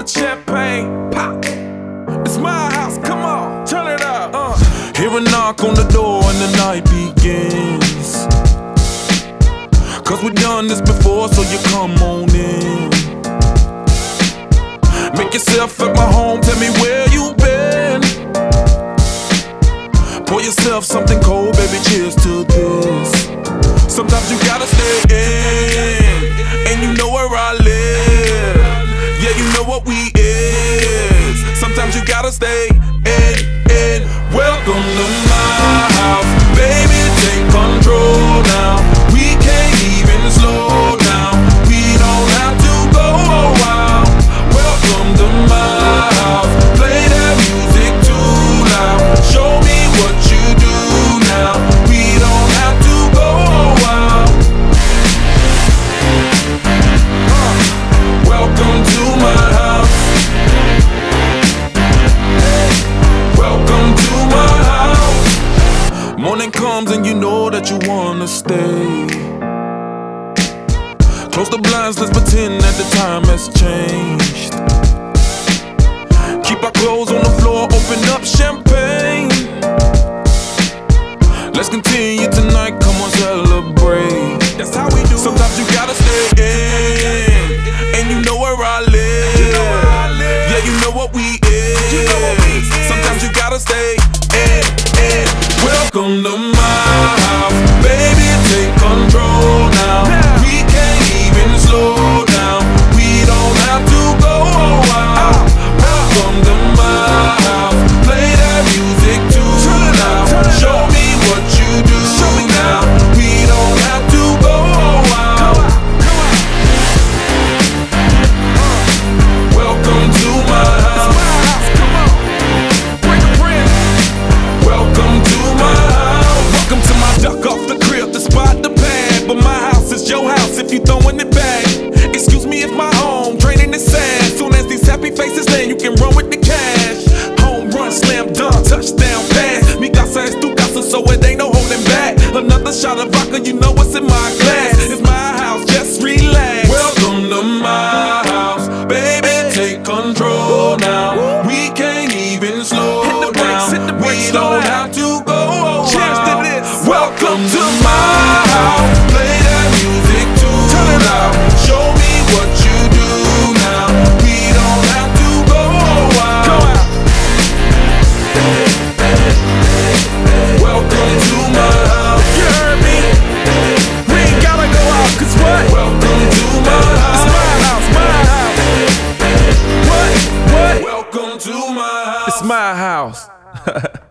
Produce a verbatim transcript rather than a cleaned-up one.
with champagne. Pop. It's my house, come on, turn it up. Uh. Hear a knock on the door and the night begins. Cause we've done this before, so you come on in. Make yourself at my home, tell me where you been. Pour yourself something cold, baby, cheers to this. Sometimes you gotta stay in, and you know where I live. Yeah, you know what we is. Sometimes you gotta stay in, in. Welcome to my house, baby, take control now. We can't even slow down. We don't have to go a while. Welcome to my house, play that music too loud. Show me what you do now. We don't have to go a while. uh, Welcome to my house. Welcome to my house. Morning comes and you know that you wanna stay. Close the blinds, let's pretend that the time has changed. Keep our clothes on the floor, open up champagne. Let's continue tonight, come on, celebrate. That's how we do. Sometimes you gotta stay in, and you know where I live. You know where I live. Yeah, you know what we is. You know what we is. Sometimes you gotta stay in, in. Welcome to my house, baby, take control now. now. We can't even slow down. We don't have to go a while. Welcome to my house, play that music too loud. Show me what you do now. We don't have to go a while. Welcome to my house. Welcome to my house. Welcome to my duck off the crib, the spot, the pad. But my house is your house if you throwing it back. Excuse me if my home draining is sad. Soon as these happy faces land, you can run with the cash. Home run, slam dunk, touchdown pass. Mi casa es tu casa, so it ain't no holding back. Another shot of vodka, you know what's in my glass. It's my house, just relax. Welcome to my house, baby, take control now. We can't even slow down. We don't have to go a while. Welcome to my house, play that music too loud. Show me what you do now. We don't have to go a while. Welcome to my house. You heard me? We ain't gotta go out, cause what? Welcome to my house. It's my house, my house. What? What? Welcome to my house. It's my house.